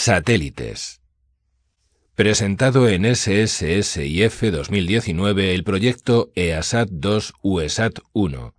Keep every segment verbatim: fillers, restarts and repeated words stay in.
Satélites. Presentado en S S S I F dos mil diecinueve el proyecto EASAT dos U E S A T uno.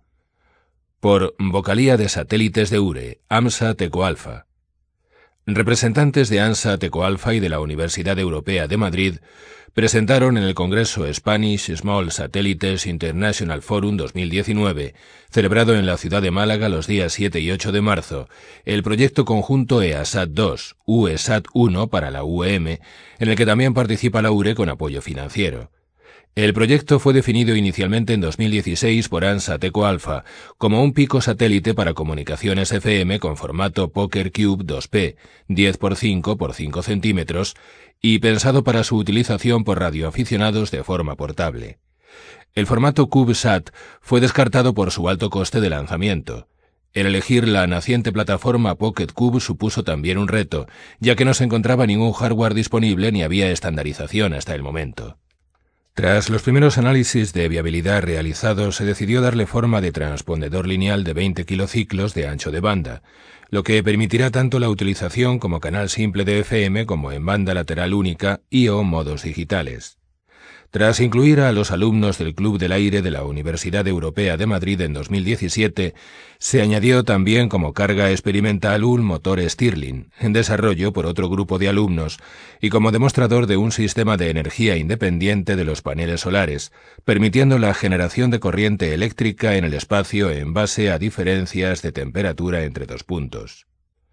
Por Vocalía de Satélites de U R E, AMSAT Ecoalfa. Representantes de AMSAT Ecoalfa y de la Universidad Europea de Madrid presentaron en el Congreso Spanish Small Satellites International Forum dos mil diecinueve, celebrado en la ciudad de Málaga los días siete y ocho de marzo, el proyecto conjunto EASAT dos U E S A T uno para la U E M, en el que también participa la U R E con apoyo financiero. El proyecto fue definido inicialmente en dos mil dieciséis por AMSAT Ecoalfa como un pico satélite para comunicaciones F M con formato Poker Cube dos P, diez por cinco por cinco centímetros, y pensado para su utilización por radioaficionados de forma portable. El formato CubeSat fue descartado por su alto coste de lanzamiento. El elegir la naciente plataforma Pocket Cube supuso también un reto, ya que no se encontraba ningún hardware disponible ni había estandarización hasta el momento. Tras los primeros análisis de viabilidad realizados, se decidió darle forma de transpondedor lineal de veinte kilociclos de ancho de banda, lo que permitirá tanto la utilización como canal simple de F M como en banda lateral única y o modos digitales. Tras incluir a los alumnos del Club del Aire de la Universidad Europea de Madrid en dos mil diecisiete, se añadió también como carga experimental un motor Stirling, en desarrollo por otro grupo de alumnos, y como demostrador de un sistema de energía independiente de los paneles solares, permitiendo la generación de corriente eléctrica en el espacio en base a diferencias de temperatura entre dos puntos.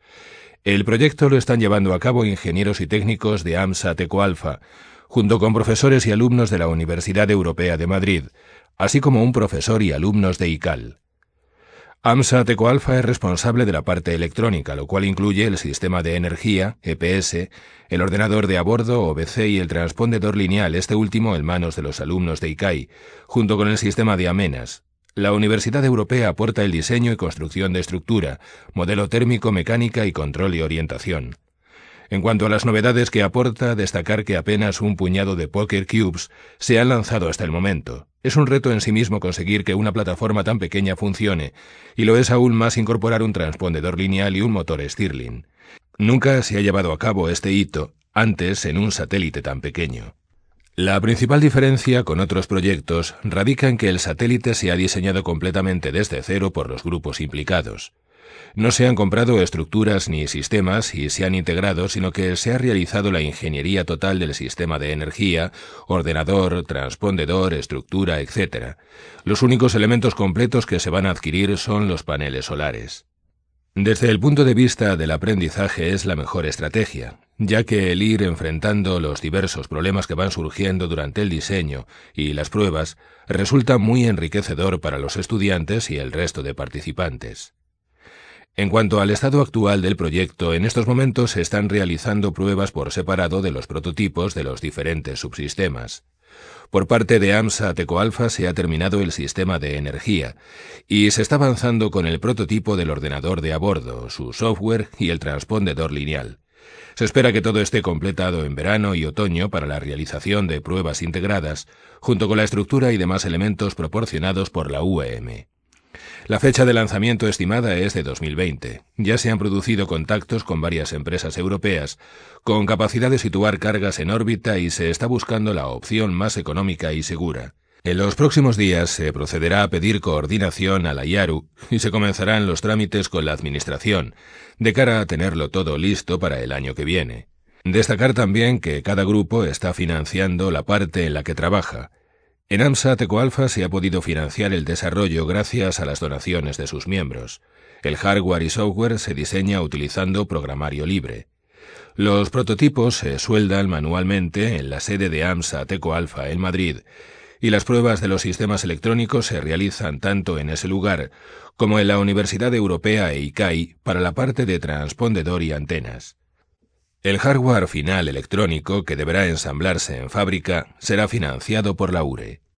El proyecto lo están llevando a cabo ingenieros y técnicos de AMSAT Ecoalfa, junto con profesores y alumnos de la Universidad Europea de Madrid, así como un profesor y alumnos de I C A L. AMSAT Ecoalfa es responsable de la parte electrónica, lo cual incluye el sistema de energía, E P S, el ordenador de a bordo, O B C y el transpondedor lineal, este último en manos de los alumnos de I C A I, junto con el sistema de amenas. La Universidad Europea aporta el diseño y construcción de estructura, modelo térmico, mecánica y control y orientación. En cuanto a las novedades que aporta, destacar que apenas un puñado de Poker Cubes se han lanzado hasta el momento. Es un reto en sí mismo conseguir que una plataforma tan pequeña funcione, y lo es aún más incorporar un transpondedor lineal y un motor Stirling. Nunca se ha llevado a cabo este hito antes en un satélite tan pequeño. La principal diferencia con otros proyectos radica en que el satélite se ha diseñado completamente desde cero por los grupos implicados. No se han comprado estructuras ni sistemas y se han integrado, sino que se ha realizado la ingeniería total del sistema de energía, ordenador, transpondedor, estructura, etcétera. Los únicos elementos completos que se van a adquirir son los paneles solares. Desde el punto de vista del aprendizaje es la mejor estrategia, ya que el ir enfrentando los diversos problemas que van surgiendo durante el diseño y las pruebas resulta muy enriquecedor para los estudiantes y el resto de participantes. En cuanto al estado actual del proyecto, en estos momentos se están realizando pruebas por separado de los prototipos de los diferentes subsistemas. Por parte de AMSAT Ecoalfa se ha terminado el sistema de energía y se está avanzando con el prototipo del ordenador de a bordo, su software y el transpondedor lineal. Se espera que todo esté completado en verano y otoño para la realización de pruebas integradas, junto con la estructura y demás elementos proporcionados por la U E M. La fecha de lanzamiento estimada es de dos mil veinte. Ya se han producido contactos con varias empresas europeas, con capacidad de situar cargas en órbita y se está buscando la opción más económica y segura. En los próximos días se procederá a pedir coordinación a la I A R U y se comenzarán los trámites con la Administración, de cara a tenerlo todo listo para el año que viene. Destacar también que cada grupo está financiando la parte en la que trabaja. En AMSAT Ecoalfa se ha podido financiar el desarrollo gracias a las donaciones de sus miembros. El hardware y software se diseña utilizando programario libre. Los prototipos se sueldan manualmente en la sede de AMSAT Ecoalfa en Madrid, y las pruebas de los sistemas electrónicos se realizan tanto en ese lugar como en la Universidad Europea e I C A I para la parte de transpondedor y antenas. El hardware final electrónico, que deberá ensamblarse en fábrica, será financiado por la U R E.